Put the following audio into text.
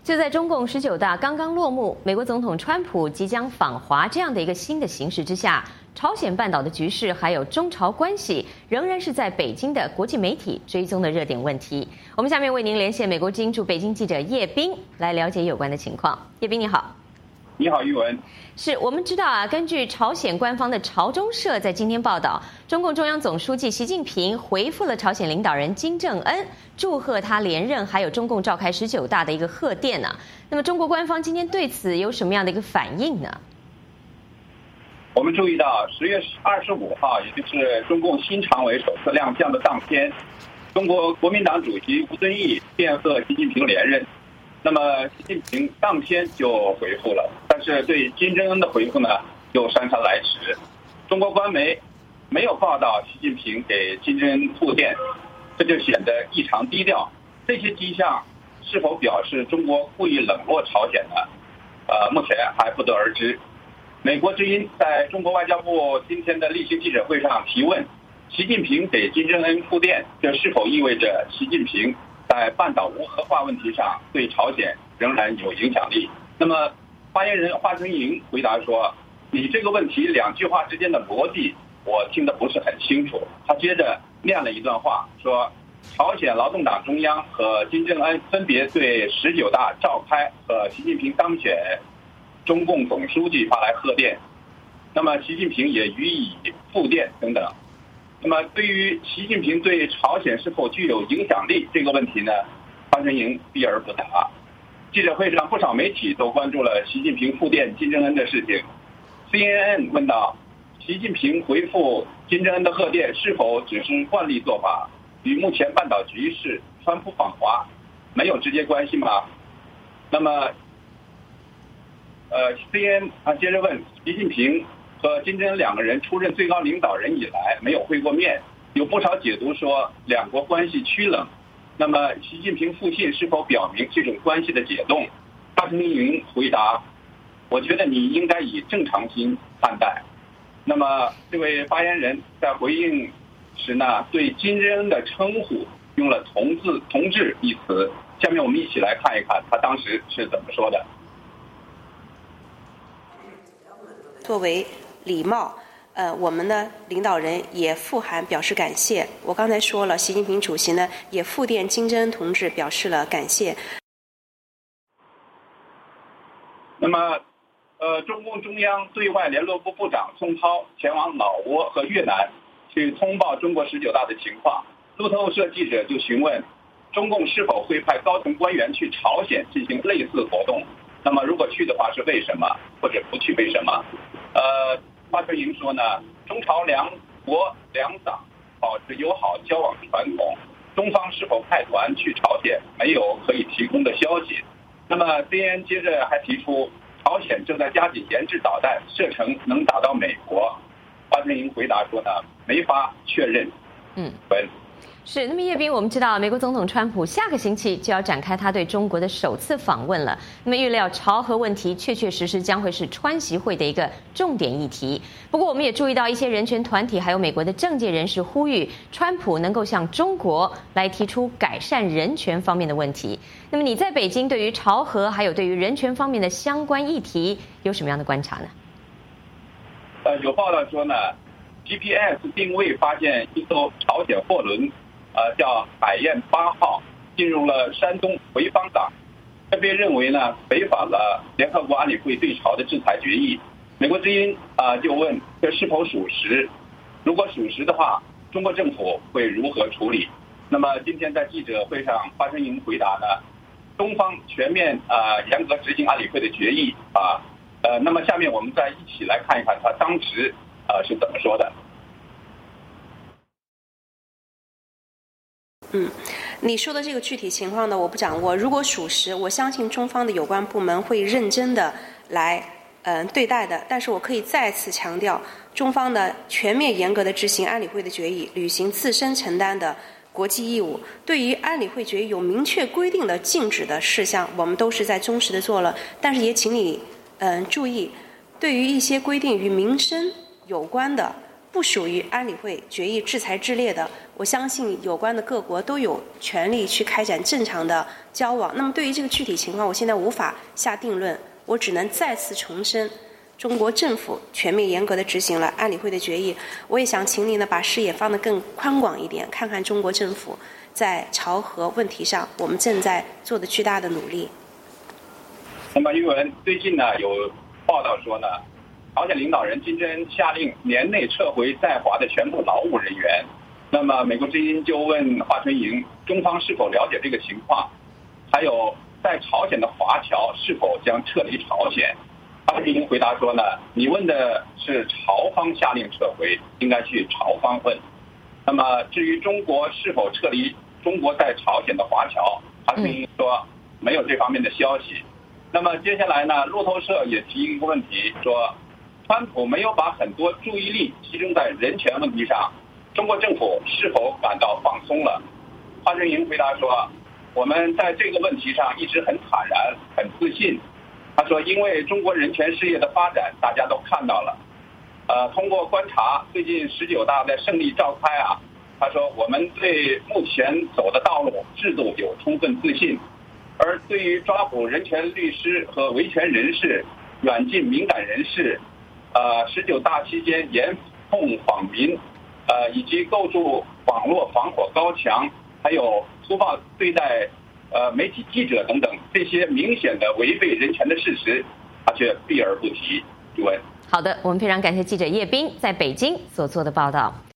就在中共19大刚刚落幕，美国总统川普即将访华这样的一个新的形势之下，朝鲜半岛的局势还有中朝关系，仍然是在北京的国际媒体追踪的热点问题。我们下面为您连线美国之音驻北京记者叶斌，来了解有关的情况。叶斌你好。 你好，玉文。 是我们知道啊，根据朝鲜官方的朝中社在今天报道，中共中央总书记习近平回复了朝鲜领导人金正恩，祝贺他连任，还有中共召开19大的一个贺电呢。那么中国官方今天对此有什么样的一个反应呢？ 我们注意到10月25号，也就是中共新常委首次亮相的当天，中国国民党主席吴敦义电贺习近平连任。那么习近平当天就回复了，但是对金正恩的回复呢又姗姗来迟。中国官媒没有报道习近平给金正恩复电，这就显得异常低调。这些迹象是否表示中国故意冷落朝鲜呢？目前还不得而知。美国之音在中国外交部今天的例行记者会上提问，习近平给金正恩复电，这是否意味着习近平在半岛无核化问题上对朝鲜仍然有影响力？那么发言人华春莹回答说，你这个问题2句话之间的逻辑我听得不是很清楚。他接着念了一段话，说朝鲜劳动党中央和金正恩分别对19大召开和习近平当选中共总书记发来贺电，那么习近平也予以复电等等。那么对于习近平对朝鲜是否具有影响力这个问题呢，华春莹避而不答。记者会上不少媒体都关注了习近平复电金正恩的事情。CNN 问到，习近平回复金正恩的贺电是否只是惯例做法，与目前半岛局势、川普访华没有直接关系吗？那么CNN 接着问，习近平和金正恩2个人出任最高领导人以来没有会过面，有不少解读说2国关系趋冷。那么习近平复信是否表明这种关系的解冻？华春莹回答，我觉得你应该以正常心看待。那么这位发言人在回应时呢，对金正恩的称呼用了同志一词。下面我们一起来看一看他当时是怎么说的。 作为礼貌，我们呢领导人也复函表示感谢。我刚才说了，习近平主席呢也复电金正恩同志表示了感谢。 那么，中共中央对外联络部部长宋涛前往老挝和越南去通报中国19大的情况。路透社记者就询问，中共是否会派高层官员去朝鲜进行类似活动？那么如果去的话是为什么，或者不去为什么？华春莹说呢，中朝2国2党保持友好交往传统，中方是否派团去朝鲜没有可以提供的消息。那么 CNN 接着还提出，朝鲜正在加紧研制导弹，射程能打到美国。华春莹回答说呢，没法确认。 是，那么叶斌，我们知道美国总统川普下个星期就要展开他对中国的首次访问了。那么预料朝核问题确实将会是川习会的一个重点议题。不过我们也注意到一些人权团体还有美国的政界人士呼吁川普能够向中国来提出改善人权方面的问题。那么你在北京对于朝核还有对于人权方面的相关议题有什么样的观察呢？ 有报道说呢 ，GPS 定位发现一艘朝鲜货轮。叫海燕8号进入了山东潍坊港，这被认为呢违反了联合国安理会对朝的制裁决议。美国之音就问这是否属实？如果属实的话，中国政府会如何处理？那么今天在记者会上，华春莹回答呢，中方全面严格执行安理会的决议那么下面我们再一起来看一看他当时是怎么说的。 你说的这个具体情况呢，我不掌握。如果属实，我相信中方的有关部门会认真的来对待的。但是我可以再次强调，中方呢全面严格的执行安理会的决议，履行自身承担的国际义务。对于安理会决议有明确规定的禁止的事项，我们都是在忠实的做了。但是也请你注意，对于一些规定与民生有关的不属于安理会决议制裁之列的，我相信有关的各国都有权利去开展正常的交往。那么对于这个具体情况，我现在无法下定论，我只能再次重申，中国政府全面严格地执行了安理会的决议。我也想请你呢把视野放得更宽广一点，看看中国政府在朝核问题上我们正在做的巨大的努力。 那么，玉文最近呢有报道说呢，朝鲜领导人金正恩下令年内撤回在华的全部劳务人员。那么，美国之音就问华春莹，中方是否了解这个情况？还有，在朝鲜的华侨是否将撤离朝鲜？华春莹回答说呢，你问的是朝方下令撤回，应该去朝方问。那么，至于中国是否撤离中国在朝鲜的华侨，华春莹说没有这方面的消息。那么接下来呢，路透社也提一个问题，说川普没有把很多注意力集中在人权问题上，中国政府是否感到放松了？华春莹回答说，我们在这个问题上一直很坦然、很自信。他说，因为中国人权事业的发展，大家都看到了。通过观察最近19大的胜利召开啊，他说我们对目前走的道路制度有充分自信。而对于抓捕人权律师和维权人士、软禁敏感人士，19大期间严控访民，以及构筑网络防火高墙，还有粗暴对待媒体记者等等，这些明显的违背人权的事实，他却避而不提。宇文， 好的，我们非常感谢记者叶斌在北京所做的报道。